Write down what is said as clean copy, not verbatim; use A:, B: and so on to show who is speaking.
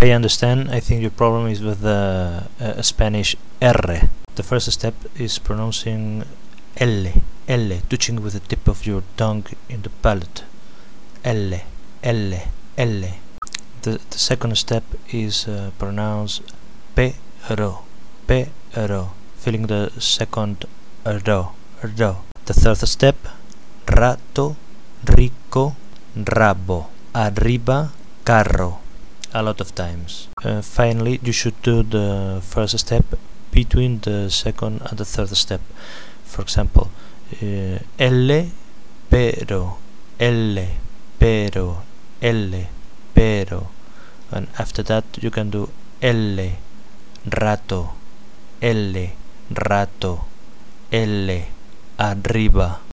A: I understand, I think your problem is with the Spanish R. The first step is pronouncing L, L, touching with the tip of your tongue in the palate. L, L, L. The second step is pronounced pero, pero, feeling the second ro, ro. The third step, rato, rico, rabo, arriba, carro, a lot of times. Finally, you should do the first step between the second and the third step. For example, L, pero, L, pero, L, pero, and after that you can do L, rato, L, rato, L, arriba.